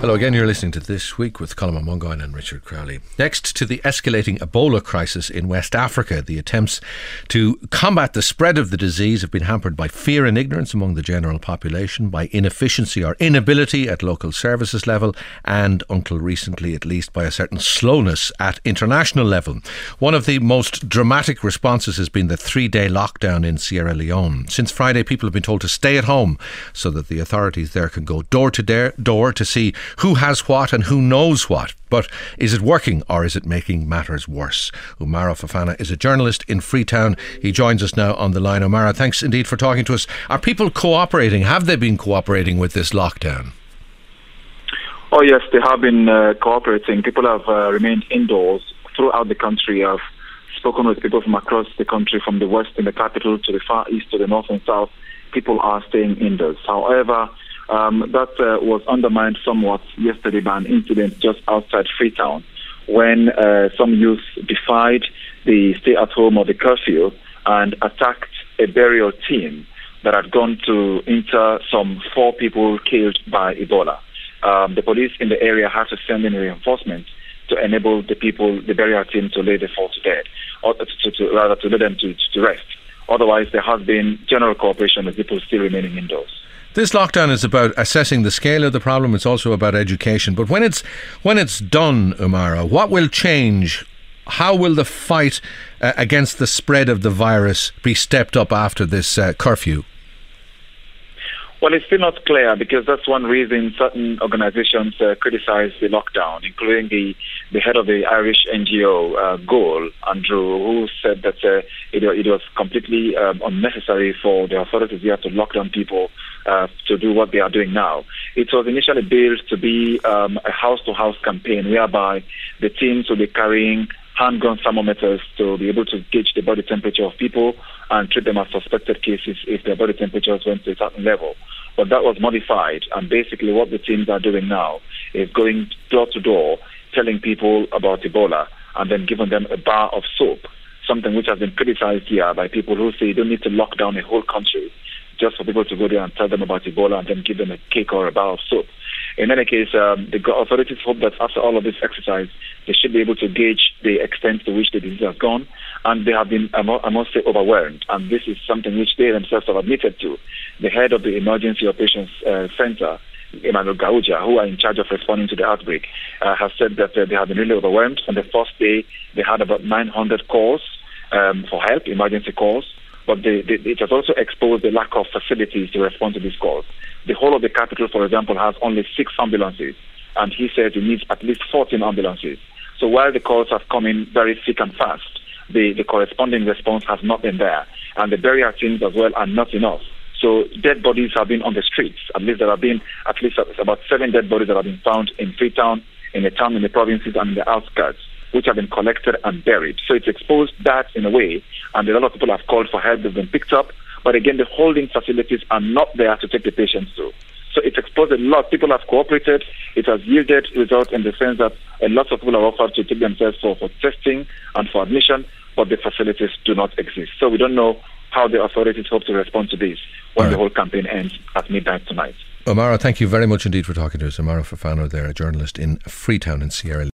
Hello again, you're listening to This Week with Colm Mungoyne and Richard Crowley. Next to the escalating Ebola crisis in West Africa, the attempts to combat the spread of the disease have been hampered by fear and ignorance among the general population, by inefficiency or inability at local services level, and until recently at least by a certain slowness at international level. One of the most dramatic responses has been the 3-day lockdown in Sierra Leone. Since Friday, people have been told to stay at home so that the authorities there can go door to door to see who has what and who knows what. But is it working or is it making matters worse? Umaro Fofana is a journalist in Freetown. He joins us now on the line. Umaro, thanks indeed for talking to us. Are people cooperating? Have they been cooperating with this lockdown? Oh yes, they have been cooperating. People have remained indoors throughout the country. I've spoken with people from across the country, from the west in the capital to the far east to the north and south. People are staying indoors. However, that was undermined somewhat yesterday by an incident just outside Freetown when some youth defied the stay-at-home or the curfew and attacked a burial team that had gone to inter some 4 people killed by Ebola. The police in the area had to send in reinforcements to enable the burial team to lay the 4 to dead, or to lay them to rest. Otherwise, there has been general cooperation with people still remaining indoors. This lockdown is about assessing the scale of the problem. It's also about education. But when it's done, Umaro, what will change? How will the fight against the spread of the virus be stepped up after this curfew? Well, it's still not clear, because that's one reason certain organizations criticize the lockdown, including the head of the Irish NGO, Goal, Andrew, who said that it was completely unnecessary for the authorities here to lock down people to do what they are doing now. It was initially billed to be a house-to-house campaign whereby the teams will be carrying handgun thermometers to be able to gauge the body temperature of people and treat them as suspected cases if their body temperatures went to a certain level. But that was modified, and basically what the teams are doing now is going door to door, telling people about Ebola, and then giving them a bar of soap, something which has been criticized here by people who say you don't need to lock down a whole country just for people to go there and tell them about Ebola and then give them a cake or a bar of soap. In any case, the authorities hope that after all of this exercise, they should be able to gauge the extent to which the disease has gone, and they have been, I must say, overwhelmed. And this is something which they themselves have admitted to. The head of the Emergency Operations Center, Emmanuel Gauja, who are in charge of responding to the outbreak, has said that they have been really overwhelmed. On the first day, they had about 900 calls for help, emergency calls. But it has also exposed the lack of facilities to respond to these calls. The whole of the capital, for example, has only 6 ambulances, and he says he needs at least 14 ambulances. So while the calls have come in very thick and fast, the corresponding response has not been there, and the burial teams as well are not enough. So dead bodies have been on the streets. At least there have been at least about 7 dead bodies that have been found in Freetown, in the town, in the provinces, and in the outskirts, which have been collected and buried. So it's exposed that in a way, and a lot of people have called for help. They've been picked up, but again, the holding facilities are not there to take the patients to. So it's exposed a lot. People have cooperated. It has yielded results in the sense that a lot of people are offered to take themselves for testing and for admission, but the facilities do not exist. So we don't know how the authorities hope to respond to this when the whole campaign ends at midnight tonight. Umaro, thank you very much indeed for talking to us. Umaro Fofana there, a journalist in Freetown in Sierra Leone.